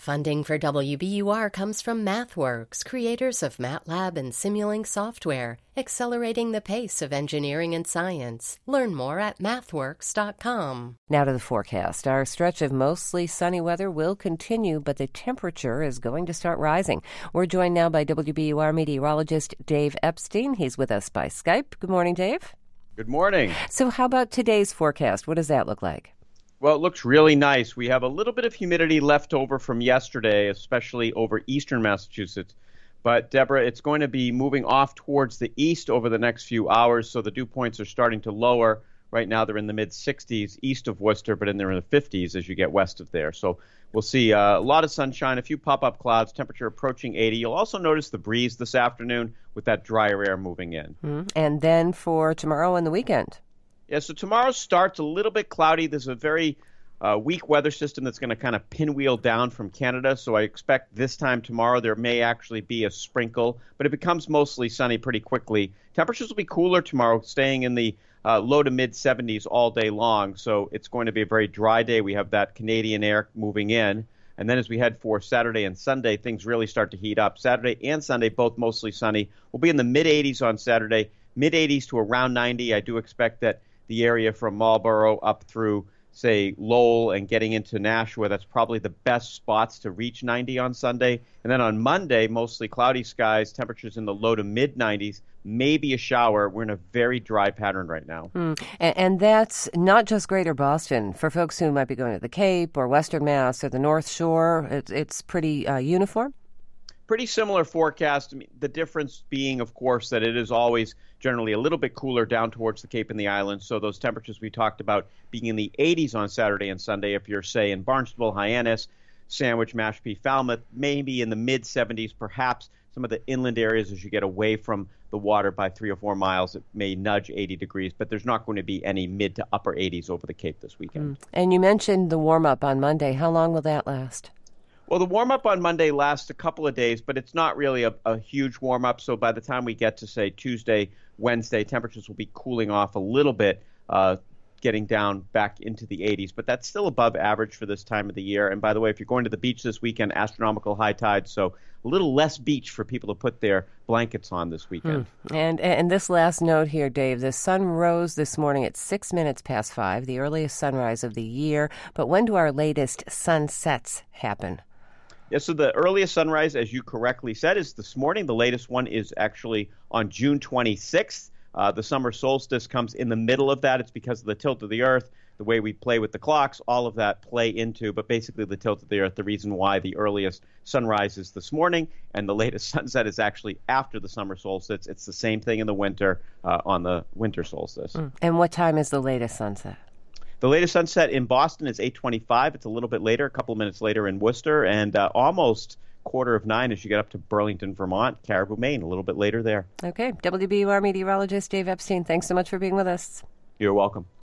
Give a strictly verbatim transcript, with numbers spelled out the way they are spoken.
Funding for W B U R comes from MathWorks, creators of MATLAB and Simulink software, accelerating the pace of engineering and science. Learn more at mathworks dot com. Now to the forecast. Our stretch of mostly sunny weather will continue, but the temperature is going to start rising. We're joined now by W B U R meteorologist Dave Epstein. He's with us by Skype. Good morning, Dave. Good morning. So how about today's forecast? What does that look like? Well, it looks really nice. We have a little bit of humidity left over from yesterday, especially over eastern Massachusetts. But, Deborah, it's going to be moving off towards the east over the next few hours, so the dew points are starting to lower. Right now they're in the mid-sixties east of Worcester, but in they're in the fifties as you get west of there. So we'll see uh, a lot of sunshine, a few pop-up clouds, temperature approaching eighty. You'll also notice the breeze this afternoon with that drier air moving in. Mm-hmm. And then for tomorrow and the weekend? Yeah, so tomorrow starts a little bit cloudy. There's a very uh, weak weather system that's going to kind of pinwheel down from Canada. So I expect this time tomorrow there may actually be a sprinkle, but it becomes mostly sunny pretty quickly. Temperatures will be cooler tomorrow, staying in the uh, low to mid seventies all day long. So it's going to be a very dry day. We have that Canadian air moving in. And then as we head for Saturday and Sunday, things really start to heat up. Saturday and Sunday, both mostly sunny. We'll be in the mid eighties on Saturday, mid eighties to around ninety. I do expect that the area from Marlborough up through, say, Lowell and getting into Nashua, that's probably the best spots to reach ninety on Sunday. And then on Monday, mostly cloudy skies, temperatures in the low to mid nineties, maybe a shower. We're in a very dry pattern right now. Mm. And, and that's not just Greater Boston. For folks who might be going to the Cape or Western Mass or the North Shore, it's, it's pretty uh, uniform? Pretty similar forecast. I mean, the difference being, of course, that it is always generally a little bit cooler down towards the Cape and the islands. So those temperatures we talked about being in the eighties on Saturday and Sunday, if you're, say, in Barnstable, Hyannis, Sandwich, Mashpee, Falmouth, maybe in the mid seventies, perhaps some of the inland areas as you get away from the water by three or four miles, it may nudge eighty degrees, but there's not going to be any mid to upper eighties over the Cape this weekend. Mm. And you mentioned the warm-up on Monday. How long will that last? Well, the warm-up on Monday lasts a couple of days, but it's not really a, a huge warm-up. So by the time we get to, say, Tuesday, Wednesday, temperatures will be cooling off a little bit, uh, getting down back into the eighties. But that's still above average for this time of the year. And by the way, if you're going to the beach this weekend, astronomical high tide, so a little less beach for people to put their blankets on this weekend. Hmm. And and this last note here, Dave, the sun rose this morning at six minutes past five, the earliest sunrise of the year. But when do our latest sunsets happen? Yeah, so the earliest sunrise, as you correctly said, is this morning. The latest one is actually on June twenty-sixth. Uh, the summer solstice comes in the middle of that. It's because of the tilt of the Earth, the way we play with the clocks, all of that play into, but basically the tilt of the Earth, the reason why the earliest sunrise is this morning, and the latest sunset is actually after the summer solstice. It's the same thing in the winter uh, on the winter solstice. Mm. And what time is the latest sunset? The latest sunset in Boston is eight twenty-five. It's a little bit later, a couple of minutes later in Worcester, and uh, almost quarter of nine as you get up to Burlington, Vermont, Caribou, Maine, a little bit later there. Okay. W B U R meteorologist Dave Epstein, thanks so much for being with us. You're welcome.